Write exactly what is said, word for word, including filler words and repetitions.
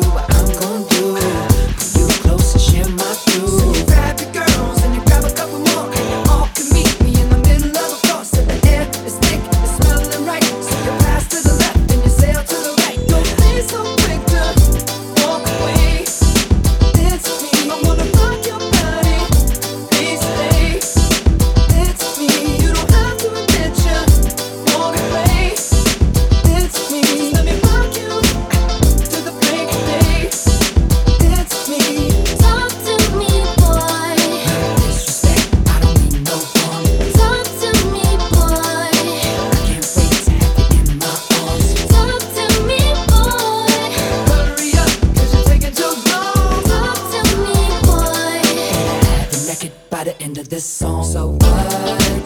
what I'm gon' do. Pull you close and share my view. So you grab your girls and you grab a couple more, and you all can meet me in the middle of the floor. So the air is thick, it's smelling right. So you pass to the left and you sail to the right. Don't be so quick to walk away. It's me, I wanna rock your body. Please stay. It's me, you don't have to admit you wanna play. It's me, let me rock you to the break of day. It's me. Talk to me, boy. Disrespect, I don't mean no harm. Talk to me, boy. I can't wait to have you in my arms. Talk to me, boy. Hurry up, cause you're taking too long. Talk to me, boy. Have you naked by the end of this song. So what?